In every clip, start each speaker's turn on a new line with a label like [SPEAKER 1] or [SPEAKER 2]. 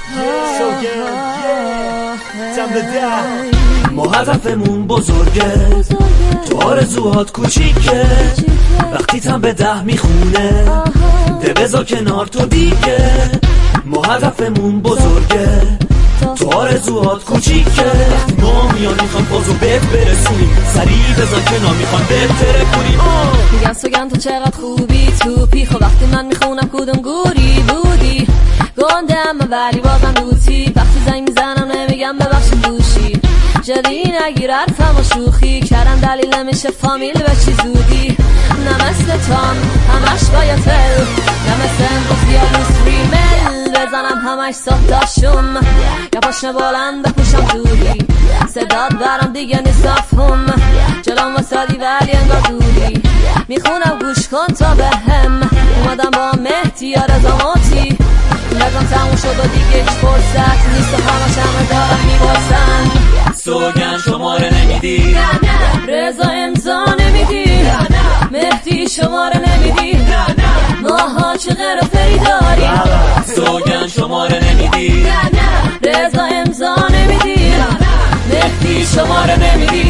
[SPEAKER 1] ما هدفمون بزرگه، تو آرزوهات کوچیکه، وقتی تن به 10 میخونه ده بذار کنار تو دیگه. ما هدفمون بزرگه، تو آرزوهات کوچیکه، وقتی ما میان میخوان بازو بهت برسونیم، سریع بذار کنار میخوان بهتره کنیم.
[SPEAKER 2] میگن سوگن تو چقدر خوبی توپی، خب وقتی من میخونم کدوم گوری بودی گندم ولی بازم دوتی، وقتی زنگ میزنم نمیگم ببخشید دوشی، جدی نگیر حرفم و شوخی کردم دلیل نمیشه فامیل بچی زودی، نه مثل تام همش بایتل، نه مثل امروز یا روز ریمل بزنم همش صفتاشم، یا پاشنه بلند بپوشم دودی، صداد برم دیگه نیست مفهوم، جلوم واسادی ولی انگار دودی، میخونم گوش کن تا به هم، اومدم با مهدی یا رزاماتی، نگم تموم شد و دیگه هیچ فرصت نیست و همش همه دارم میباسن.
[SPEAKER 1] سوگن شماره نمیدی،
[SPEAKER 2] رضا امضا نمیدی، مهدی شماره نمیدی، ماها چه غرافری داریم.
[SPEAKER 1] سوگن شماره نمیدی،
[SPEAKER 2] رضا امضا نمیدی، مهدی شماره نمیدی.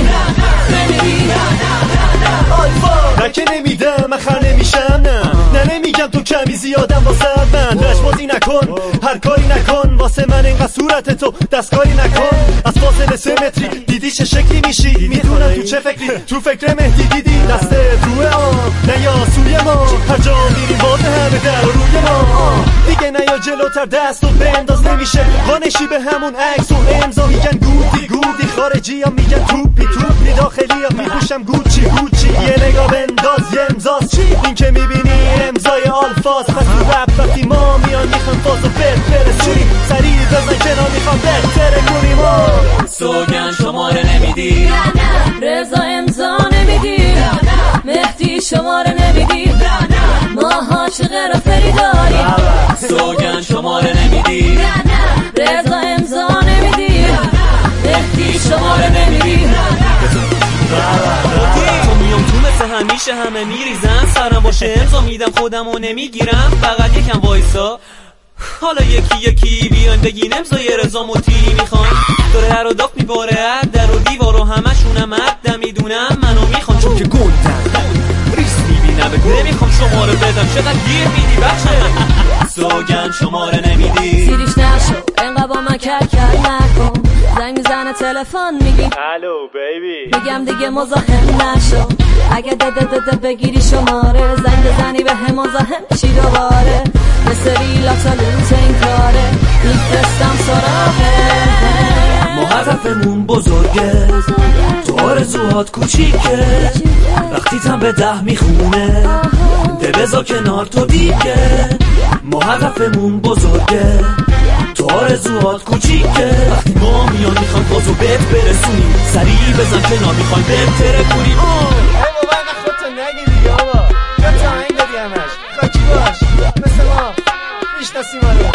[SPEAKER 3] من که نمیدم، من خر نمیشم، نه نمیگم تو کمی زیادم واسه من، رشبازی نکن هر کاری نکن واسه من، اینقدر صورت تو دستکاری نکن، از فاصله 3 متری دیدی چه شکلی میشی، میدونم تو چه فکری، تو فکر مهدی دیدی دسته روی آن نه یا سوی ما، هر جا میریم باز همه در روی ما، دیگه نه یا جلوتر دست و بنداز نمیشه وانشی به همون عکس و امضا، میگن گودی گودی خارجی ها میگن توپی توپی، داخلی ها میپوشم گوچی گوچی، یه نگاه بنداز یه امضاست چی این که میبینی امضای آلفاز، پس تو رپ وقتی ما میان میخوان فازو برسونیم، سریع بزن کنار میخوان بهتره کنیم.
[SPEAKER 1] سوگن شماره نمیدی،
[SPEAKER 2] رضا امضا نمیدی، مهدی شماره نمیدی، ماها چه غرافری داریم.
[SPEAKER 1] سوگن شماره نمیدی،
[SPEAKER 2] رضا امضا نمیدی، مهدی شماره نمیدی.
[SPEAKER 1] تو میام تو مثل همیشه همه میریزن، سرم باشه امضا میدم خودمو نمیگیرم، فقط یکم وایسا حالا یکی بیان بگین امضای رضا موتی میخوان، داره هر و داف میباره در و دیوار و همشونم عدم میدونم منو میخوان، چون که گندم ریس میبینم نمیخوام شماره بدم، چقدر گیر میدی بخشم. سوگن شماره نمیدی،
[SPEAKER 2] سیریش نشو اینقدر با من کر نکن، زنگ میزنه تلفن میگی
[SPEAKER 3] الو بیبی،
[SPEAKER 2] میگم دیگه مزاحم نشو، اگه ده بگیری شماره زنگ بزنی به هم مزاحم چی دوباره، مثل ریلاکس لوت این کاره میفرستم سراغه.
[SPEAKER 1] ما هدفمون بزرگه، تو آرزوهات کوچیکه، وقتی تن به 10 میخونه ده بذار کنار تو دیگه. ما هدفمون بزرگه، تو آرزوهات کوچیکه، وقتی ما میان میخوان بازو بهت برسونیم، سریع بزن کنار میخوان بهتره کنیم.
[SPEAKER 3] ای بابا اینقدر خودتو نگی دیگه آبا، یا تا هنگ دادی همش خاکی باش مثل ما میشناسی منو.